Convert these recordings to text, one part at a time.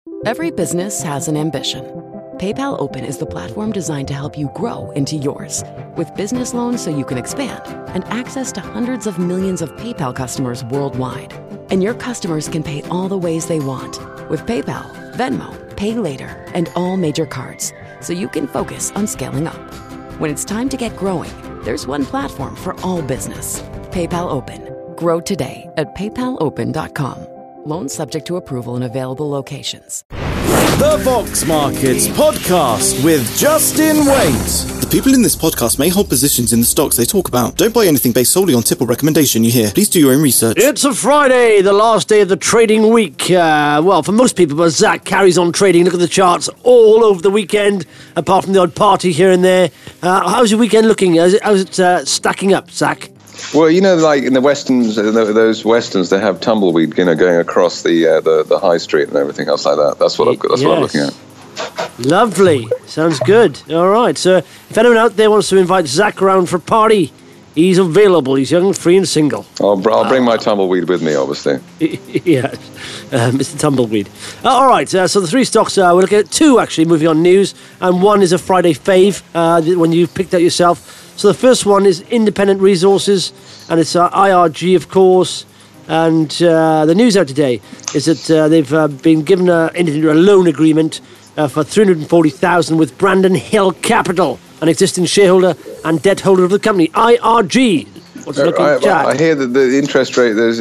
Every business has an ambition. PayPal Open is the platform designed to help you grow into yours. With business loans so you can expand and access to hundreds of millions of PayPal customers worldwide. And your customers can pay all the ways they want with PayPal, Venmo, Pay Later, and all major cards, so you can focus on scaling up. When it's time to get growing, there's one platform for all business. PayPal Open. Grow today at paypalopen.com. Loans subject to approval in available locations. The Vox Markets Podcast with Justin Waite. The people in this podcast may hold positions in the stocks they talk about. Don't buy anything based solely on tip or recommendation you hear. Please do your own research. It's a Friday, the last day of the trading week. Well, for most people, but Zach carries on trading. Look at the charts all over the weekend, apart from the odd party here and there. How's your weekend looking? How's it stacking up, Zach? Well, you know, like in the westerns, those westerns, they have tumbleweed, going across the high street and everything else like that. That's what what I'm looking at. Lovely. Sounds good. All right. So, if anyone out there wants to invite Zach around for a party, he's available. He's young, free, and single. I'll bring my tumbleweed with me, obviously. Yes, Mr. Tumbleweed. All right. So the three stocks we're looking at two actually moving on news, and one is a Friday fave when you picked out yourself. So the first one is Independent Resources, and it's IRG, of course. And the news out today is that they've been given a loan agreement for $340,000 with Brandon Hill Capital, an existing shareholder and debt holder of the company. IRG. What's it looking like, Jack? I hear that the interest rate is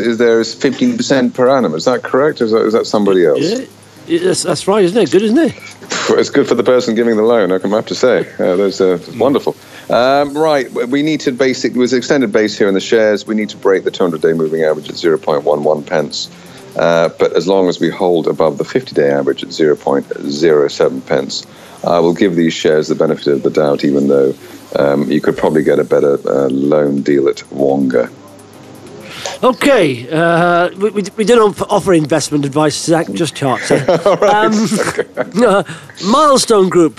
15% per annum. Is that correct, or is that somebody else? Yeah, that's right, isn't it? Good, isn't it? It's good for the person giving the loan, I have to say. It's wonderful. Right, we need to with extended base here in the shares, we need to break the 200-day moving average at 0.11 pence. But as long as we hold above the 50-day average at 0.07 pence, I will give these shares the benefit of the doubt, even though you could probably get a better loan deal at Wonga. Okay, we don't offer investment advice, Zach, just charts. Right. Milestone Group,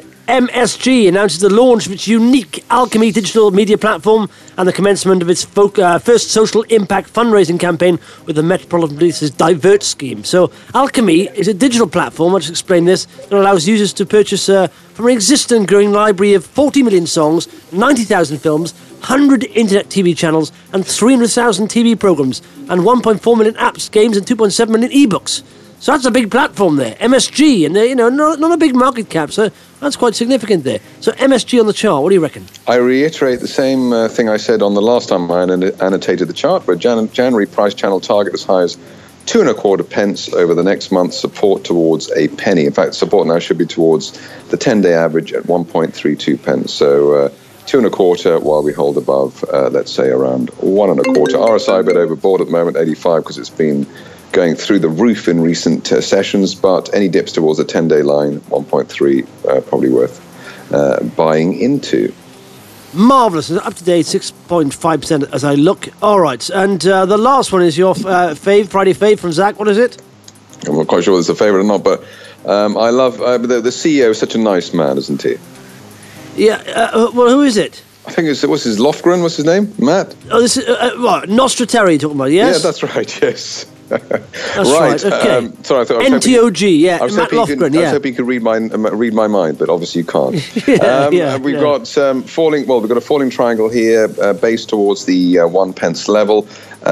MSG, announces the launch of its unique Alchemy digital media platform and the commencement of its first social impact fundraising campaign with the Metropolitan Police's Divert scheme. So Alchemy is a digital platform, I'll just explain this, that allows users to purchase from an existing growing library of 40 million songs, 90,000 films, 100 internet TV channels and 300,000 TV programs and 1.4 million apps, games and 2.7 million ebooks. So that's a big platform there. MSG, and they're, not a big market cap, so that's quite significant there. So MSG on the chart, what do you reckon? I reiterate the same thing I said on the last time I annotated the chart, where January price channel target as high as 2.25 pence over the next month, support towards a penny. In fact, support now should be towards the 10-day average at 1.32 pence. So 2.25 while we hold above, let's say, around 1.25. RSI a bit overbought at the moment, 85, because it's been going through the roof in recent sessions, but any dips towards the 10-day line, 1.3, probably worth buying into. Marvellous. Up to date, 6.5% as I look. All right. And the last one is your Friday fave from Zach. What is it? I'm not quite sure whether it's a favourite or not, but I love the CEO is such a nice man, isn't he? Yeah. Well, who is it? I think what's his Lofgren? What's his name? Matt? Oh, this is what? Nostra you're talking about? Yes. Yeah, that's right. Yes. That's right. Okay. Sorry, I thought NTOG. Yeah. Matt Lofgren. Yeah. I was hoping you could read my mind, but obviously you can't. We've got falling. Well, we've got a falling triangle here, based towards the 1 pence level.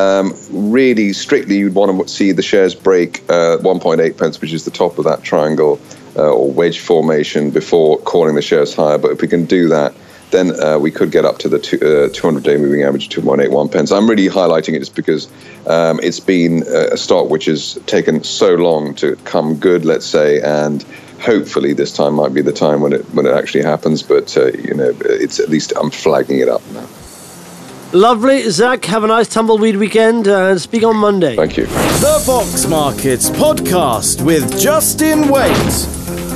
Really, strictly, you'd want to see the shares break 1.8 pence, which is the top of that triangle or wedge formation, before calling the shares higher. But if we can do that, then we could get up to the 200-day moving average, 2.81 pence. I'm really highlighting it just because it's been a stock which has taken so long to come good, let's say, and hopefully this time might be the time when it actually happens. But it's at least I'm flagging it up now. Lovely, Zach. Have a nice tumbleweed weekend and speak on Monday. Thank you. The Vox Markets Podcast with Justin Waite.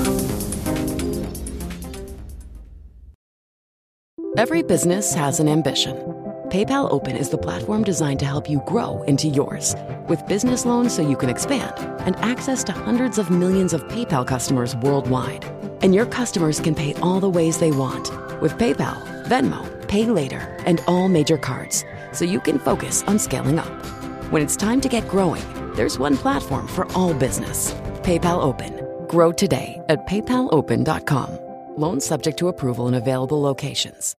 Every business has an ambition. PayPal Open is the platform designed to help you grow into yours. With business loans so you can expand and access to hundreds of millions of PayPal customers worldwide. And your customers can pay all the ways they want with PayPal, Venmo, Pay Later, and all major cards, so you can focus on scaling up. When it's time to get growing, there's one platform for all business. PayPal Open. Grow today at paypalopen.com. Loans subject to approval in available locations.